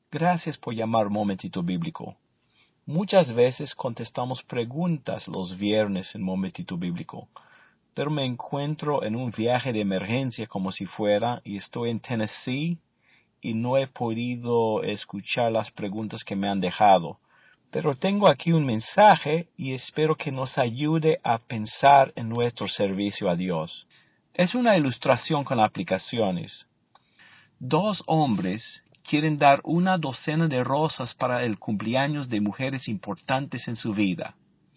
Gracias por llamar Momentito Bíblico. Muchas veces contestamos preguntas los viernes en Momentito Bíblico, pero me encuentro en un viaje de emergencia como si fuera y estoy en Tennessee y no he podido escuchar las preguntas que me han dejado. Pero tengo aquí un mensaje y espero que nos ayude a pensar en nuestro servicio a Dios. Es una ilustración con aplicaciones. Dos hombres quieren dar una docena de rosas para el cumpleaños de mujeres importantes en su vida.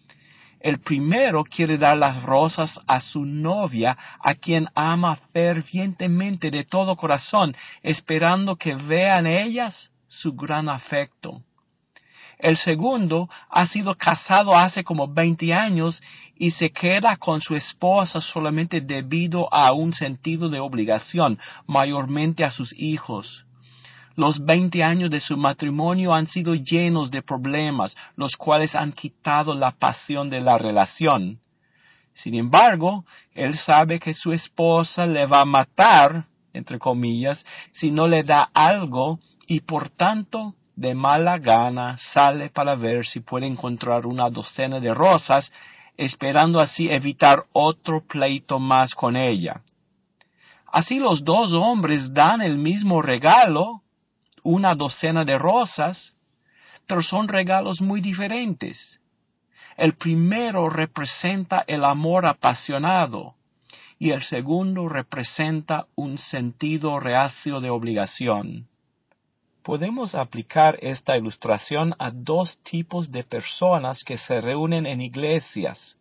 El primero quiere dar las rosas a su novia, a quien ama fervientemente de todo corazón, esperando que vean ellas su gran afecto. El segundo ha sido casado hace como 20 años y se queda con su esposa solamente debido a un sentido de obligación, mayormente a sus hijos. Los 20 años de su matrimonio han sido llenos de problemas, los cuales han quitado la pasión de la relación. Sin embargo, él sabe que su esposa le va a matar, entre comillas, si no le da algo y por tanto, de mala gana, sale para ver si puede encontrar una docena de rosas, esperando así evitar otro pleito más con ella. Así los dos hombres dan el mismo regalo, una docena de rosas, pero son regalos muy diferentes. El primero representa el amor apasionado y el segundo representa un sentido reacio de obligación. Podemos aplicar esta ilustración a dos tipos de personas que se reúnen en iglesias.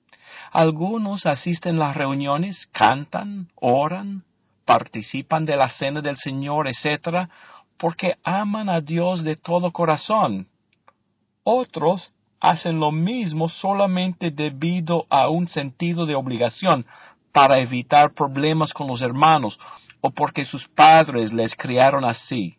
Algunos asisten a las reuniones, cantan, oran, participan de la cena del Señor, etc., porque aman a Dios de todo corazón. Otros hacen lo mismo solamente debido a un sentido de obligación para evitar problemas con los hermanos o porque sus padres les criaron así.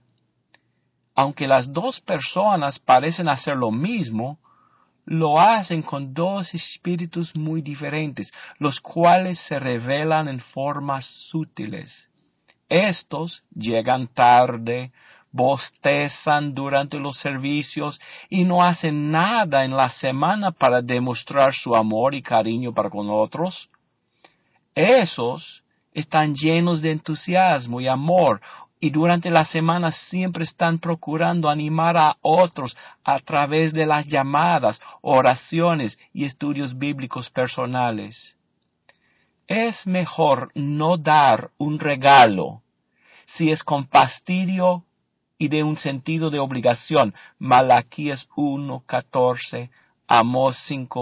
Aunque las dos personas parecen hacer lo mismo, lo hacen con dos espíritus muy diferentes, los cuales se revelan en formas sutiles. Estos llegan tarde, bostezan durante los servicios y no hacen nada en la semana para demostrar su amor y cariño para con otros. Esos están llenos de entusiasmo y amor y durante la semana siempre están procurando animar a otros a través de las llamadas, oraciones y estudios bíblicos personales. Es mejor no dar un regalo si es con fastidio y de un sentido de obligación. Malaquías 1:14, Amós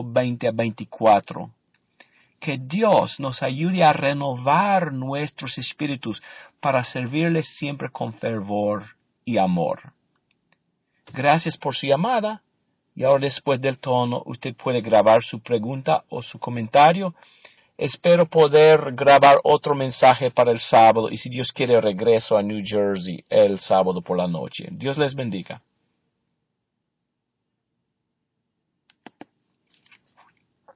5:20-24. Que Dios nos ayude a renovar nuestros espíritus para servirle siempre con fervor y amor. Gracias por su llamada. Y ahora después del tono usted puede grabar su pregunta o su comentario. Espero poder grabar otro mensaje para el sábado y si Dios quiere regreso a New Jersey el sábado por la noche. Dios les bendiga.